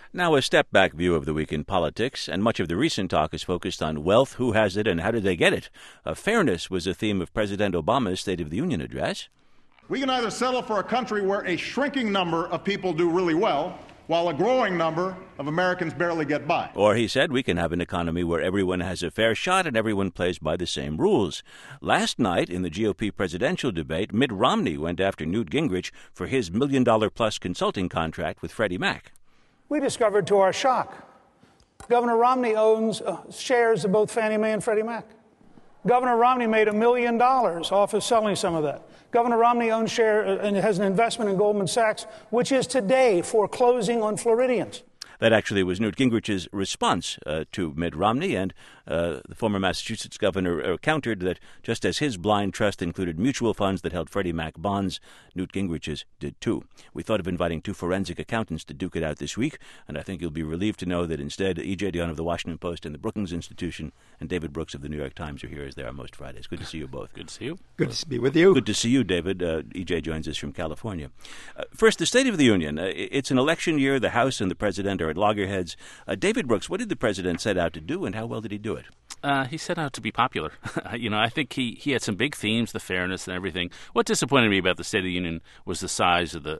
Now, a step-back view of the week in politics, and much of the recent talk is focused on wealth, who has it, and how did they get it. Fairness was a theme of President Obama's State of the Union address. We can either settle for a country where a shrinking number of people do really well, while a growing number of Americans barely get by. Or, he said, we can have an economy where everyone has a fair shot and everyone plays by the same rules. Last night, in the GOP presidential debate, Mitt Romney went after Newt Gingrich for his $1 million-plus consulting contract with Freddie Mac. We discovered to our shock, Governor Romney owns shares of both Fannie Mae and Freddie Mac. Governor Romney made $1 million off of selling some of that. Governor Romney owns share and has an investment in Goldman Sachs, which is today foreclosing on Floridians. That actually was Newt Gingrich's response to Mitt Romney, and the former Massachusetts governor countered that just as his blind trust included mutual funds that held Freddie Mac bonds, Newt Gingrich's did too. We thought of inviting two forensic accountants to duke it out this week, and I think you'll be relieved to know that instead E.J. Dionne of the Washington Post and the Brookings Institution and David Brooks of the New York Times are here as they are most Fridays. Good to see you both. Good to see you. Good to be with you. Good to see you, David. E.J. joins us from California. First, the State of the Union. It's an election year. The House and the President are at loggerheads. David Brooks, what did the President set out to do, and how well did he do it? He set out to be popular. I think he had some big themes, the fairness and everything. What disappointed me about the State of the Union was the size of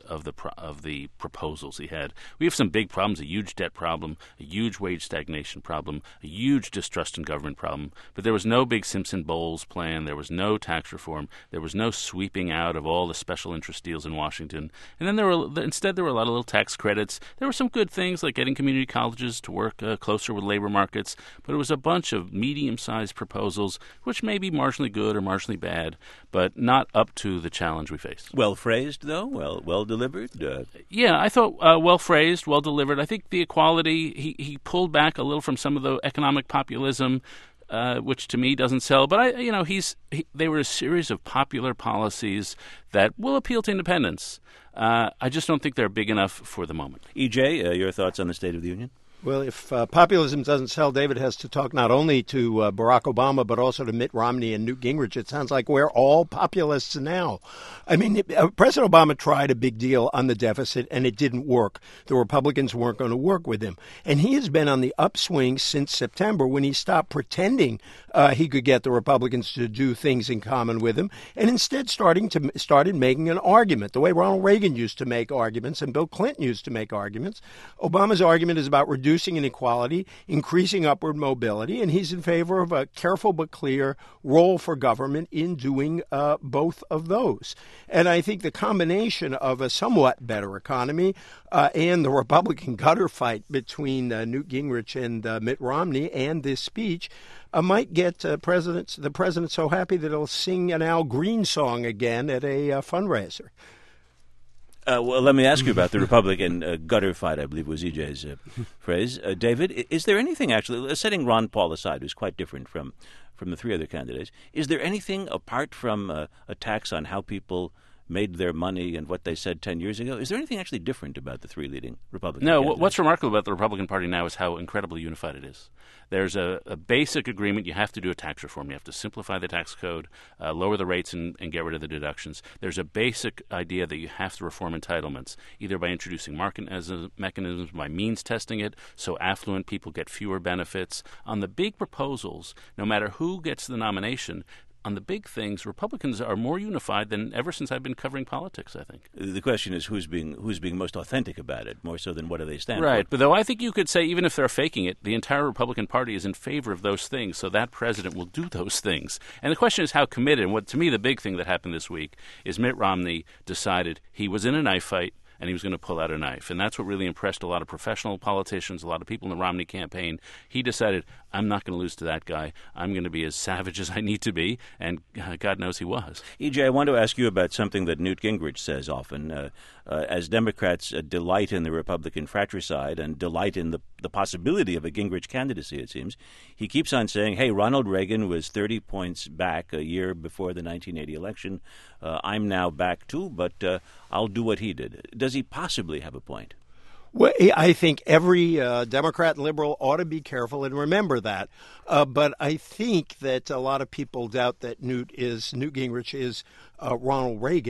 the proposals he had. We have some big problems: a huge debt problem, a huge wage stagnation problem, a huge distrust in government problem. But there was no big Simpson-Bowles plan. There was no tax reform. There was no sweeping out of all the special interest deals in Washington. And then instead there were a lot of little tax credits. There were some good things like getting community colleges to work closer with labor markets. But it was a bunch of medium-sized proposals, which may be marginally good or marginally bad, but not up to the challenge we face. Well phrased, though? Well delivered? Yeah, I thought well phrased, well delivered. I think the equality, he pulled back a little from some of the economic populism, which to me doesn't sell. But they were a series of popular policies that will appeal to independents. I just don't think they're big enough for the moment. E.J., your thoughts on the State of the Union? Well, if populism doesn't sell, David has to talk not only to Barack Obama, but also to Mitt Romney and Newt Gingrich. It sounds like we're all populists now. I mean, President Obama tried a big deal on the deficit, and it didn't work. The Republicans weren't going to work with him. And he has been on the upswing since September, when he stopped pretending he could get the Republicans to do things in common with him, and instead started making an argument, the way Ronald Reagan used to make arguments and Bill Clinton used to make arguments. Obama's argument is about reducing inequality, increasing upward mobility, and he's in favor of a careful but clear role for government in doing both of those. And I think the combination of a somewhat better economy and the Republican gutter fight between Newt Gingrich and Mitt Romney and this speech might get the president so happy that he'll sing an Al Green song again at a fundraiser. Well, let me ask you about the Republican gutter fight, I believe was E.J.'s phrase. David, is there anything actually, setting Ron Paul aside, who's quite different from the three other candidates, is there anything apart from attacks on how people made their money and what they said 10 years ago? Is there anything actually different about the three leading Republican candidates? What's remarkable about the Republican Party now is how incredibly unified it is. There's a basic agreement. You have to do a tax reform. You have to simplify the tax code, lower the rates, and get rid of the deductions. There's a basic idea that you have to reform entitlements, either by introducing market mechanisms, by means testing it, so affluent people get fewer benefits. On the big proposals, no matter who gets the nomination, on the big things, Republicans are more unified than ever since I've been covering politics, I think. The question is who's being most authentic about it, more so than what do they stand for. Right, but though I think you could say even if they're faking it, the entire Republican Party is in favor of those things, so that president will do those things. And the question is how committed. And to me, the big thing that happened this week is Mitt Romney decided he was in a knife fight, and he was going to pull out a knife. And that's what really impressed a lot of professional politicians, a lot of people in the Romney campaign. He decided, I'm not going to lose to that guy. I'm going to be as savage as I need to be, and God knows he was. E.J., I want to ask you about something that Newt Gingrich says often. As Democrats delight in the Republican fratricide and delight in the possibility of a Gingrich candidacy, it seems, he keeps on saying, hey, Ronald Reagan was 30 points back a year before the 1980 election. I'm now back too, but I'll do what he did. Does he possibly have a point? Well, I think every Democrat and liberal ought to be careful and remember that. But I think that a lot of people doubt that Newt Gingrich is Ronald Reagan.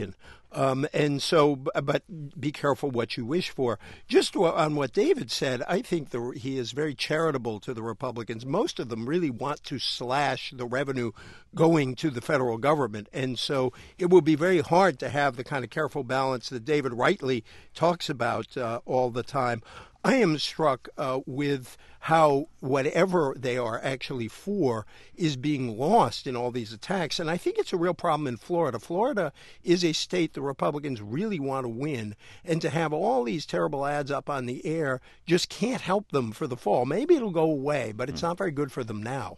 And so, but be careful what you wish for. Just on what David said, I think he is very charitable to the Republicans. Most of them really want to slash the revenue going to the federal government. And so it will be very hard to have the kind of careful balance that David rightly talks about all the time. I am struck with how whatever they are actually for is being lost in all these attacks. And I think it's a real problem in Florida. Florida is a state the Republicans really want to win. And to have all these terrible ads up on the air just can't help them for the fall. Maybe it'll go away, but it's not very good for them now.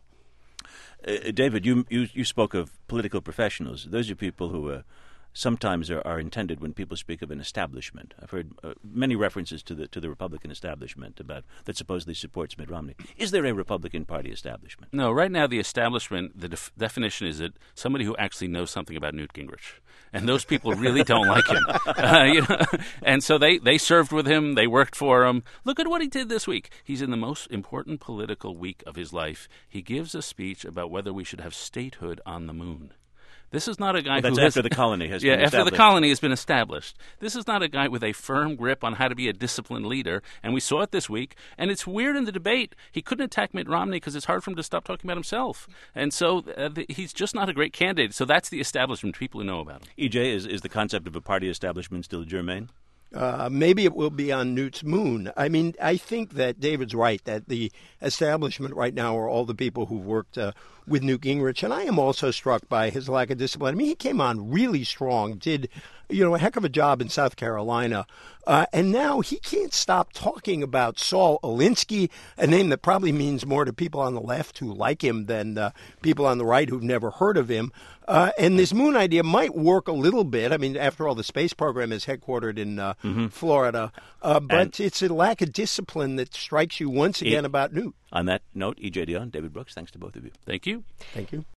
David, you spoke of political professionals. Those are people who sometimes are intended when people speak of an establishment. I've heard many references to the Republican establishment that supposedly supports Mitt Romney. Is there a Republican Party establishment? No, right now the establishment, the definition is that somebody who actually knows something about Newt Gingrich. And those people really don't like him. And so they served with him. They worked for him. Look at what he did this week. He's in the most important political week of his life. He gives a speech about whether we should have statehood on the moon. This is not a guy that's who after the colony has been established. after the colony has been established. This is not a guy with a firm grip on how to be a disciplined leader, and we saw it this week. And it's weird in the debate. He couldn't attack Mitt Romney because it's hard for him to stop talking about himself. And so he's just not a great candidate. So that's the establishment, people who know about him. EJ, is the concept of a party establishment still germane? Maybe it will be on Newt's moon. I mean, I think that David's right, that the establishment right now are all the people who've worked with Newt Gingrich. And I am also struck by his lack of discipline. I mean, he came on really strong, did, a heck of a job in South Carolina. And now he can't stop talking about Saul Alinsky, a name that probably means more to people on the left who like him than people on the right who've never heard of him. And this moon idea might work a little bit. I mean, after all, the space program is headquartered in Florida. But it's a lack of discipline that strikes you once again about Newt. On that note, E.J. Dionne, David Brooks, thanks to both of you. Thank you. Thank you.